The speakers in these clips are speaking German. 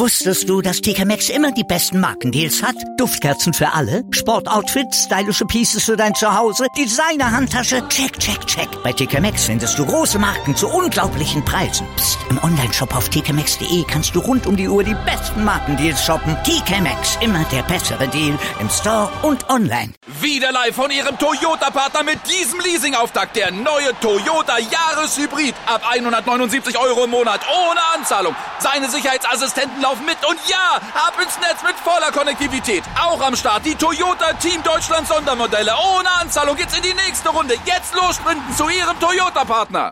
Wusstest du, dass TK Maxx immer die besten Markendeals hat? Duftkerzen für alle, Sportoutfits, stylische Pieces für dein Zuhause, Designer-Handtasche, check, check, check. Bei TK Maxx findest du große Marken zu unglaublichen Preisen. Psst. Im Onlineshop auf tkmaxx.de kannst du rund um die Uhr die besten Markendeals shoppen. TK Maxx, immer der bessere Deal im Store und online. Wieder live von Ihrem Toyota-Partner mit diesem Leasing-Auftakt. Der neue Toyota Jahreshybrid. Ab 179 € im Monat. Ohne Anzahlung. Seine Sicherheitsassistenten laufen mit. Und ja, ab ins Netz mit voller Konnektivität. Auch am Start die Toyota Team Deutschland Sondermodelle. Ohne Anzahlung geht's in die nächste Runde. Jetzt los sprinten zu Ihrem Toyota-Partner.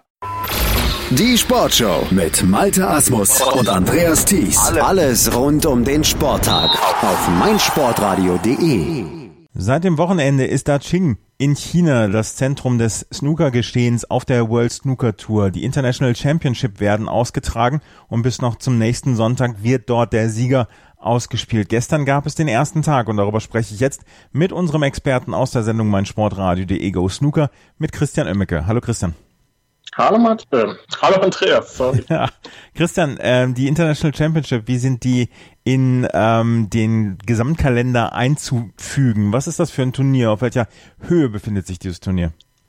Die Sportshow mit Malte Asmus und Andreas Thies. Alles rund um den Sporttag auf meinsportradio.de. Seit dem Wochenende ist Daqing in China das Zentrum des Snookergeschehens auf der World Snooker Tour. Die International Championship werden ausgetragen und bis noch zum nächsten Sonntag wird dort der Sieger ausgespielt. Gestern gab es den ersten Tag und darüber spreche ich jetzt mit unserem Experten aus der Sendung meinsportradio.de Go Snooker mit Christian Oemmeke. Hallo Christian. Hallo Martin. Hallo Andreas. Sorry. Ja. Christian, die International Championship, wie sind die in den Gesamtkalender einzufügen? Was ist das für ein Turnier? Auf welcher Höhe befindet sich dieses Turnier?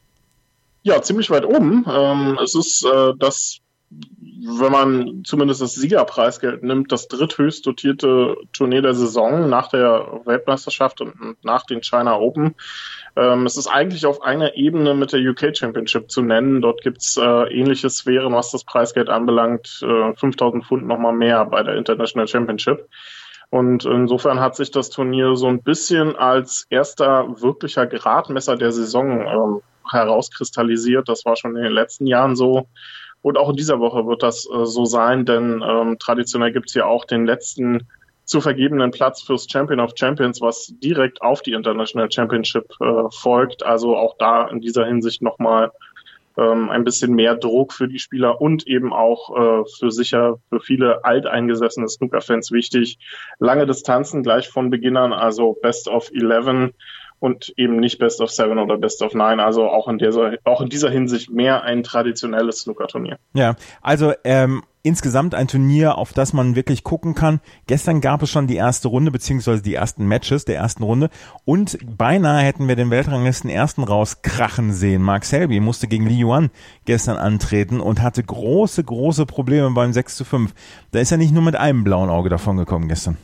Ja, ziemlich weit oben. Es ist das, wenn man zumindest das Siegerpreisgeld nimmt, das dritthöchst dotierte Turnier der Saison nach der Weltmeisterschaft und nach den China Open. Es ist eigentlich auf einer Ebene mit der UK Championship zu nennen. Dort gibt's ähnliche Sphären, was das Preisgeld anbelangt. 5.000 Pfund nochmal mehr bei der International Championship. Und insofern hat sich das Turnier so ein bisschen als erster wirklicher Gradmesser der Saison herauskristallisiert. Das war schon in den letzten Jahren so. Und auch in dieser Woche wird das so sein, denn traditionell gibt's ja auch den letzten zu vergebenen Platz fürs Champion of Champions, was direkt auf die International Championship folgt. Also auch da in dieser Hinsicht nochmal ein bisschen mehr Druck für die Spieler und eben auch für viele alteingesessene Snooker-Fans wichtig. Lange Distanzen gleich von Beginn an, also Best of 11 und eben nicht Best of 7 oder Best of 9. Also auch in dieser Hinsicht mehr ein traditionelles Snooker-Turnier. Ja, also insgesamt ein Turnier, auf das man wirklich gucken kann. Gestern gab es schon die erste Runde, beziehungsweise die ersten Matches der ersten Runde. Und beinahe hätten wir den Weltranglisten ersten rauskrachen sehen. Mark Selby musste gegen Li Yuan gestern antreten und hatte große, große Probleme beim 6:5. Da ist er nicht nur mit einem blauen Auge davon gekommen gestern.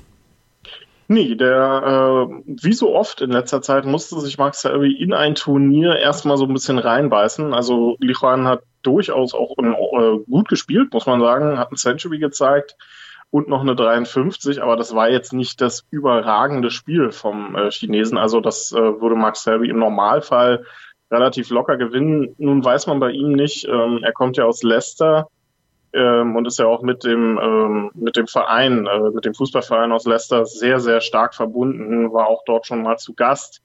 Nee, wie so oft in letzter Zeit musste sich Mark Selby in ein Turnier erstmal so ein bisschen reinbeißen. Also Li Yuan hat durchaus auch gut gespielt, muss man sagen, hat ein Century gezeigt und noch eine 53, aber das war jetzt nicht das überragende Spiel vom Chinesen. Also das würde Mark Selby im Normalfall relativ locker gewinnen. Nun weiß man bei ihm nicht, er kommt ja aus Leicester, und ist ja auch mit dem Verein, mit dem Fußballverein aus Leicester sehr, sehr stark verbunden, war auch dort schon mal zu Gast.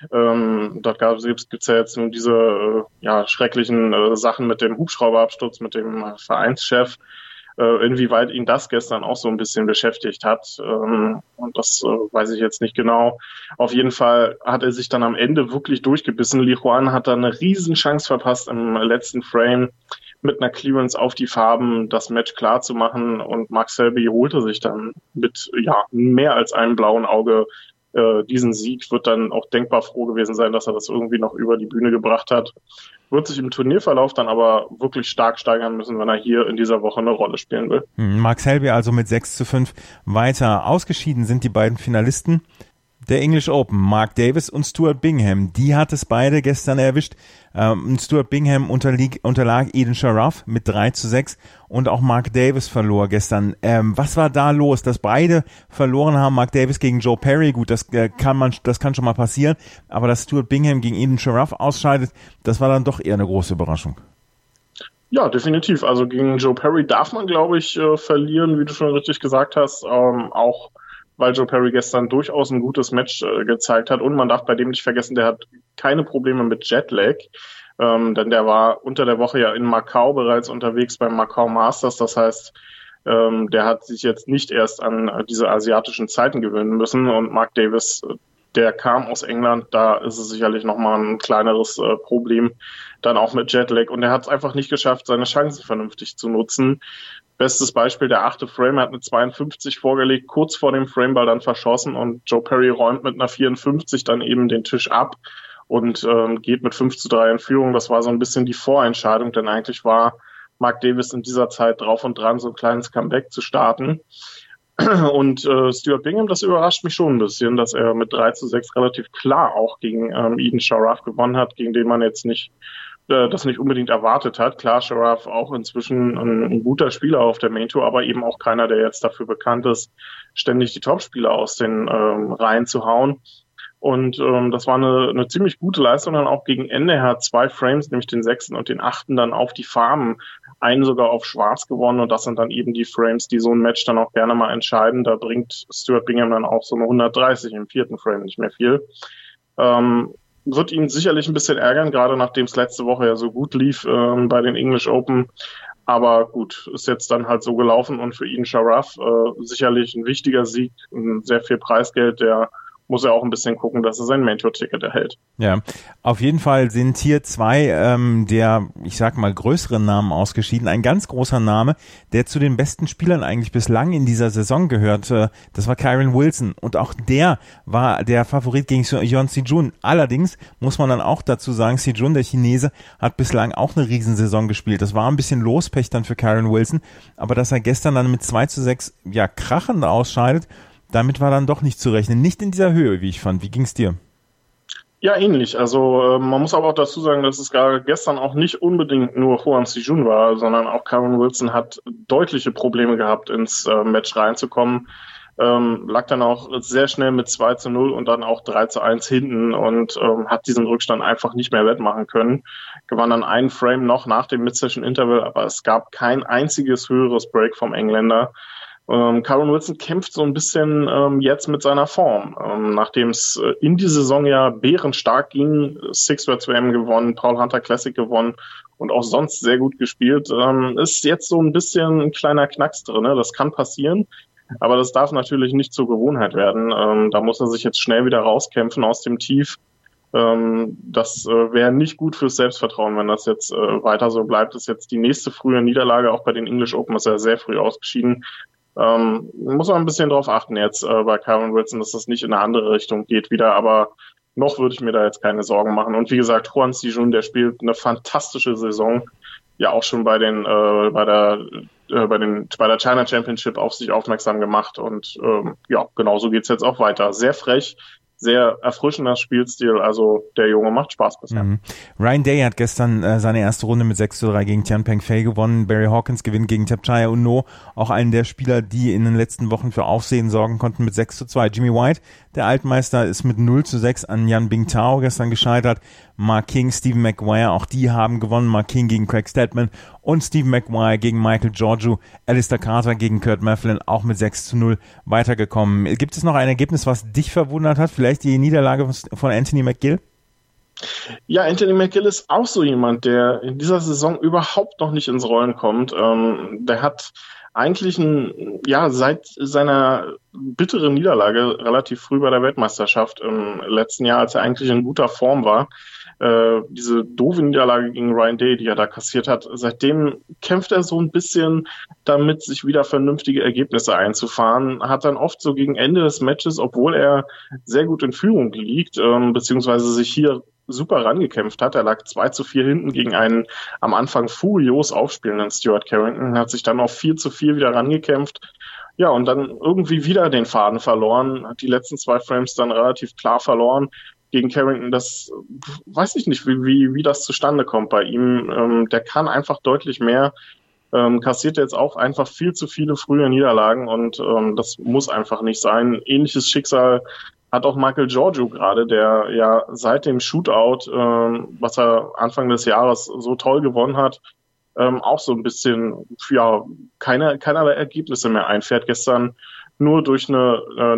Dort gibt's ja jetzt nun diese schrecklichen Sachen mit dem Hubschrauberabsturz, mit dem Vereinschef, inwieweit ihn das gestern auch so ein bisschen beschäftigt hat. Und das weiß ich jetzt nicht genau. Auf jeden Fall hat er sich dann am Ende wirklich durchgebissen. Li Yuan hat da eine Riesenchance verpasst im letzten Frame, mit einer Clearance auf die Farben das Match klar zu machen, und Mark Selby holte sich dann mit mehr als einem blauen Auge diesen Sieg, wird dann auch denkbar froh gewesen sein, dass er das irgendwie noch über die Bühne gebracht hat. Wird sich im Turnierverlauf dann aber wirklich stark steigern müssen, wenn er hier in dieser Woche eine Rolle spielen will. Mark Selby also mit 6:5 weiter. Ausgeschieden sind die beiden Finalisten der English Open, Mark Davis und Stuart Bingham. Die hat es beide gestern erwischt. Stuart Bingham unterlag Eden Sharaf mit 3:6 und auch Mark Davis verlor gestern. Was war da los, dass beide verloren haben? Mark Davis gegen Joe Perry, gut, das kann schon mal passieren, aber dass Stuart Bingham gegen Eden Sharaf ausscheidet, das war dann doch eher eine große Überraschung. Ja, definitiv. Also gegen Joe Perry darf man, glaube ich, verlieren, wie du schon richtig gesagt hast, auch weil Joe Perry gestern durchaus ein gutes Match gezeigt hat. Und man darf bei dem nicht vergessen, der hat keine Probleme mit Jetlag, denn der war unter der Woche ja in Macau bereits unterwegs beim Macau Masters. Das heißt, der hat sich jetzt nicht erst an diese asiatischen Zeiten gewöhnen müssen. Und Mark Davis der kam aus England, da ist es sicherlich nochmal ein kleineres Problem, dann auch mit Jetlag. Und er hat es einfach nicht geschafft, seine Chancen vernünftig zu nutzen. Bestes Beispiel, der 8. Frame, er hat eine 52 vorgelegt, kurz vor dem Frameball dann verschossen und Joe Perry räumt mit einer 54 dann eben den Tisch ab und geht mit 5-3 in Führung. Das war so ein bisschen die Vorentscheidung, denn eigentlich war Mark Davis in dieser Zeit drauf und dran, so ein kleines Comeback zu starten. Und Stuart Bingham, das überrascht mich schon ein bisschen, dass er mit 3-6 relativ klar auch gegen Eden Sharaf gewonnen hat, gegen den man jetzt das nicht unbedingt erwartet hat. Klar, Sharaf auch inzwischen ein guter Spieler auf der Main Tour, aber eben auch keiner, der jetzt dafür bekannt ist, ständig die Topspieler aus den Reihen zu hauen. Und das war eine ziemlich gute Leistung dann auch gegen Ende. Er hat 2 Frames, nämlich den 6. und den 8. dann auf die Farben, einen sogar auf schwarz gewonnen. Und das sind dann eben die Frames, die so ein Match dann auch gerne mal entscheiden. Da bringt Stuart Bingham dann auch so eine 130 im 4. Frame, nicht mehr viel. Wird ihn sicherlich ein bisschen ärgern, gerade nachdem es letzte Woche ja so gut lief bei den English Open. Aber gut, ist jetzt dann halt so gelaufen und für Eden Sharaf sicherlich ein wichtiger Sieg, sehr viel Preisgeld, der muss er auch ein bisschen gucken, dass er sein Main-Tour-Ticket erhält. Ja, auf jeden Fall sind hier 2 der, ich sag mal, größeren Namen ausgeschieden. Ein ganz großer Name, der zu den besten Spielern eigentlich bislang in dieser Saison gehört, das war Kyren Wilson. Und auch der war der Favorit gegen Yeon Si-jun. Allerdings muss man dann auch dazu sagen, Si-jun, der Chinese, hat bislang auch eine Riesensaison gespielt. Das war ein bisschen Lospech dann für Kyren Wilson, aber dass er gestern dann mit 2-6 ja krachend ausscheidet, damit war dann doch nicht zu rechnen. Nicht in dieser Höhe, wie ich fand. Wie ging's dir? Ja, ähnlich. Also man muss aber auch dazu sagen, dass es gerade gestern auch nicht unbedingt nur Hwang Si-jun war, sondern auch Kyren Wilson hat deutliche Probleme gehabt, ins Match reinzukommen. Lag dann auch sehr schnell mit 2-0 und dann auch 3-1 hinten und hat diesen Rückstand einfach nicht mehr wettmachen können. Gewann dann einen Frame noch nach dem Mid-Session-Interval, aber es gab kein einziges höheres Break vom Engländer. Kyren Wilson kämpft so ein bisschen jetzt mit seiner Form. Nachdem es in die Saison ja bärenstark ging, Six Words WM gewonnen, Paul Hunter Classic gewonnen und auch sonst sehr gut gespielt, ist jetzt so ein bisschen ein kleiner Knacks drin. Das kann passieren, aber das darf natürlich nicht zur Gewohnheit werden. Da muss er sich jetzt schnell wieder rauskämpfen aus dem Tief. Das wäre nicht gut fürs Selbstvertrauen, wenn das jetzt weiter so bleibt. Das ist jetzt die nächste frühe Niederlage, auch bei den English Open ist er sehr früh ausgeschieden. Muss man ein bisschen drauf achten jetzt bei Kyren Wilson, dass das nicht in eine andere Richtung geht wieder, aber noch würde ich mir da jetzt keine Sorgen machen. Und wie gesagt, Hwang Si-jun, der spielt eine fantastische Saison, ja auch schon bei der China Championship auf sich aufmerksam gemacht und ja, genauso geht's jetzt auch weiter. Sehr frech, sehr erfrischender Spielstil, also der Junge macht Spaß bisher. Ryan Day hat gestern seine erste Runde mit 6-3 gegen Tian Pengfei gewonnen. Barry Hawkins gewinnt gegen Thepchaiya Uno, auch einen der Spieler, die in den letzten Wochen für Aufsehen sorgen konnten, mit 6-2. Jimmy White, der Altmeister, ist mit 0-6 an Yan Bingtao gestern gescheitert. Mark King, Stephen Maguire, auch die haben gewonnen. Mark King gegen Craig Stedman und Stephen Maguire gegen Michael Giorgio. Alistair Carter gegen Kurt Maflin, auch mit 6-0 weitergekommen. Gibt es noch ein Ergebnis, was dich verwundert hat? Vielleicht die Niederlage von Anthony McGill? Ja, Anthony McGill ist auch so jemand, der in dieser Saison überhaupt noch nicht ins Rollen kommt. Der hat eigentlich seit seiner bitteren Niederlage relativ früh bei der Weltmeisterschaft im letzten Jahr, als er eigentlich in guter Form war, diese doofe Niederlage gegen Ryan Day, die er da kassiert hat, seitdem kämpft er so ein bisschen damit, sich wieder vernünftige Ergebnisse einzufahren, hat dann oft so gegen Ende des Matches, obwohl er sehr gut in Führung liegt, beziehungsweise sich hier super rangekämpft hat. Er lag 2-4 hinten gegen einen am Anfang furios aufspielenden Stuart Carrington, hat sich dann auf 4-4 wieder rangekämpft. Ja, und dann irgendwie wieder den Faden verloren, hat die letzten 2 Frames dann relativ klar verloren gegen Carrington. Das weiß ich nicht, wie das zustande kommt bei ihm. Der kann einfach deutlich mehr, kassiert jetzt auch einfach viel zu viele frühe Niederlagen und das muss einfach nicht sein. Ähnliches Schicksal hat auch Michael Giorgio gerade, der ja seit dem Shootout, was er Anfang des Jahres so toll gewonnen hat, auch so ein bisschen, keinerlei Ergebnisse mehr einfährt. Gestern nur durch eine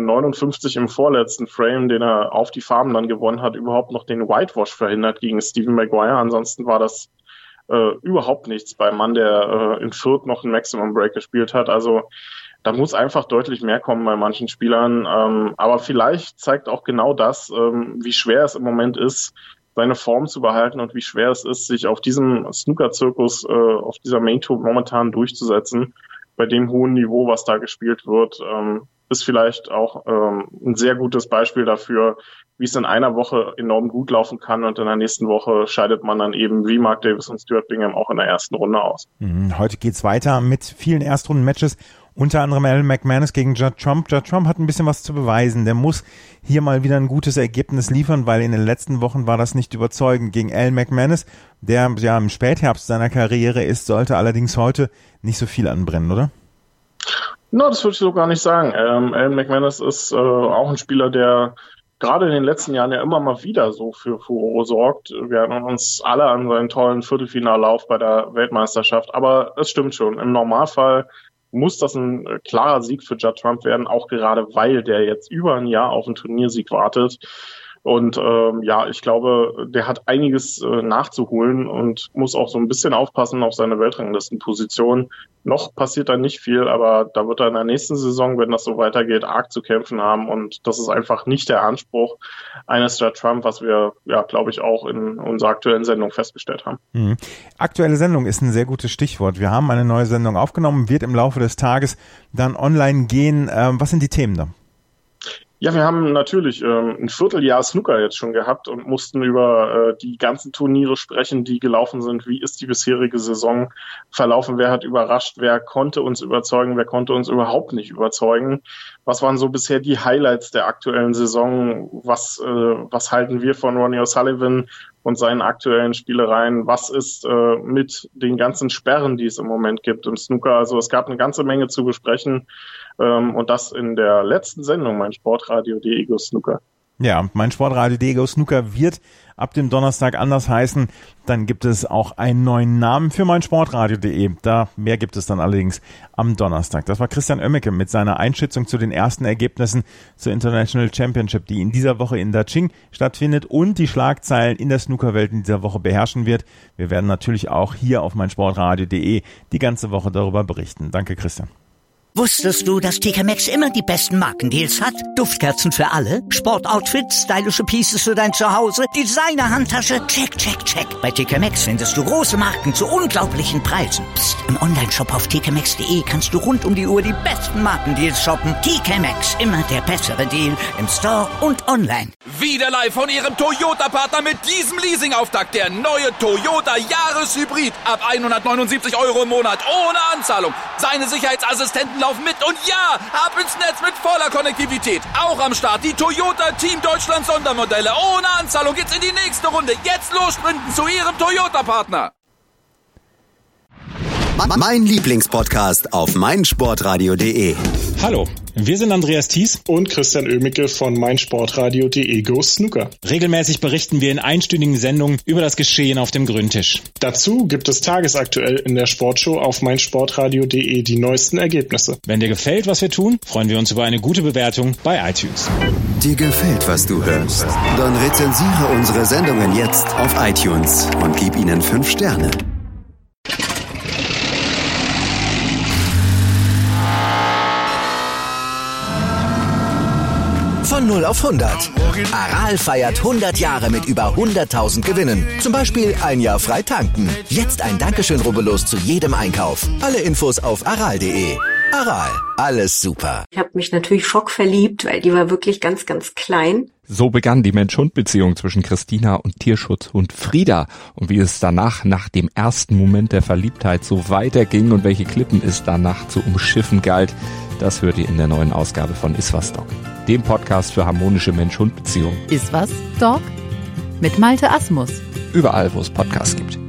59 im vorletzten Frame, den er auf die Farben dann gewonnen hat, überhaupt noch den Whitewash verhindert gegen Stephen Maguire. Ansonsten war das überhaupt nichts beim Mann, der in Fürth noch einen Maximum Break gespielt hat. Also Da muss einfach deutlich mehr kommen bei manchen Spielern. Aber vielleicht zeigt auch genau das, wie schwer es im Moment ist, seine Form zu behalten und wie schwer es ist, sich auf diesem Snooker-Zirkus, auf dieser Main-Tour momentan durchzusetzen. Bei dem hohen Niveau, was da gespielt wird, ist vielleicht auch ein sehr gutes Beispiel dafür, wie es in einer Woche enorm gut laufen kann und in der nächsten Woche scheidet man dann eben wie Mark Davis und Stuart Bingham auch in der ersten Runde aus. Heute geht's weiter mit vielen Erstrunden-Matches. Unter anderem Alan McManus gegen Judd Trump. Judd Trump hat ein bisschen was zu beweisen. Der muss hier mal wieder ein gutes Ergebnis liefern, weil in den letzten Wochen war das nicht überzeugend. Gegen Alan McManus, der ja im Spätherbst seiner Karriere ist, sollte allerdings heute nicht so viel anbrennen, oder? No, das würde ich so gar nicht sagen. Alan McManus ist auch ein Spieler, der gerade in den letzten Jahren ja immer mal wieder so für Furore sorgt. Wir erinnern uns alle an seinen tollen Viertelfinallauf bei der Weltmeisterschaft. Aber es stimmt schon, im Normalfall muss das ein klarer Sieg für Judd Trump werden, auch gerade weil der jetzt über ein Jahr auf einen Turniersieg wartet. Und ich glaube, der hat einiges nachzuholen und muss auch so ein bisschen aufpassen auf seine Weltranglistenposition. Noch passiert da nicht viel, aber da wird er in der nächsten Saison, wenn das so weitergeht, arg zu kämpfen haben. Und das ist einfach nicht der Anspruch eines Judd Trump, was wir, glaube ich, auch in unserer aktuellen Sendung festgestellt haben. Aktuelle Sendung ist ein sehr gutes Stichwort. Wir haben eine neue Sendung aufgenommen, wird im Laufe des Tages dann online gehen. Was sind die Themen da? Ja, wir haben natürlich ein Vierteljahr Snooker jetzt schon gehabt und mussten über die ganzen Turniere sprechen, die gelaufen sind. Wie ist die bisherige Saison verlaufen? Wer hat überrascht? Wer konnte uns überzeugen? Wer konnte uns überhaupt nicht überzeugen? Was waren so bisher die Highlights der aktuellen Saison? Was halten wir von Ronnie O'Sullivan und seinen aktuellen Spielereien? Was ist mit den ganzen Sperren, die es im Moment gibt im Snooker? Also es gab eine ganze Menge zu besprechen. Und das in der letzten Sendung, meinsportradio.de Go Snooker. Ja, meinsportradio.de Go Snooker wird ab dem Donnerstag anders heißen. Dann gibt es auch einen neuen Namen für meinsportradio.de. Mehr gibt es dann allerdings am Donnerstag. Das war Christian Oemmeke mit seiner Einschätzung zu den ersten Ergebnissen zur International Championship, die in dieser Woche in Daqing stattfindet und die Schlagzeilen in der Snookerwelt in dieser Woche beherrschen wird. Wir werden natürlich auch hier auf meinsportradio.de die ganze Woche darüber berichten. Danke, Christian. Wusstest du, dass TK Maxx immer die besten Markendeals hat? Duftkerzen für alle, Sportoutfits, stylische Pieces für dein Zuhause, Designer-Handtasche, check, check, check. Bei TK Maxx findest du große Marken zu unglaublichen Preisen. Psst. Im Onlineshop auf tkmaxx.de kannst du rund um die Uhr die besten Markendeals shoppen. TK Maxx, immer der bessere Deal im Store und online. Wieder live von Ihrem Toyota-Partner mit diesem Leasing-Auftakt. Der neue Toyota Jahreshybrid. Ab 179 € im Monat. Ohne Anzahlung. Seine Sicherheitsassistenten laufen mit. Und ja, ab ins Netz mit voller Konnektivität. Auch am Start die Toyota Team Deutschland Sondermodelle. Ohne Anzahlung geht's in die nächste Runde. Jetzt los sprinten zu Ihrem Toyota-Partner. Mein Lieblingspodcast auf meinsportradio.de. Hallo, wir sind Andreas Thies und Christian Oemmeke von meinsportradio.de Go Snooker. Regelmäßig berichten wir in einstündigen Sendungen über das Geschehen auf dem Grüntisch. Dazu gibt es tagesaktuell in der Sportshow auf meinsportradio.de die neuesten Ergebnisse. Wenn dir gefällt, was wir tun, freuen wir uns über eine gute Bewertung bei iTunes. Dir gefällt, was du hörst? Dann rezensiere unsere Sendungen jetzt auf iTunes und gib ihnen 5 Sterne. Von 0 auf 100. Aral feiert 100 Jahre mit über 100.000 Gewinnen. Zum Beispiel ein Jahr frei tanken. Jetzt ein Dankeschön, rubbellos zu jedem Einkauf. Alle Infos auf aral.de. Aral, alles super. Ich habe mich natürlich schockverliebt, weil die war wirklich ganz, ganz klein. So begann die Mensch-Hund-Beziehung zwischen Christina und Tierschutzhund Frieda. Und wie es danach, nach dem ersten Moment der Verliebtheit, so weiterging und welche Klippen es danach zu umschiffen galt, das hört ihr in der neuen Ausgabe von Iswas Dog, dem Podcast für harmonische Mensch-Hund-Beziehungen. Iswas Dog mit Malte Asmus. Überall, wo es Podcasts gibt.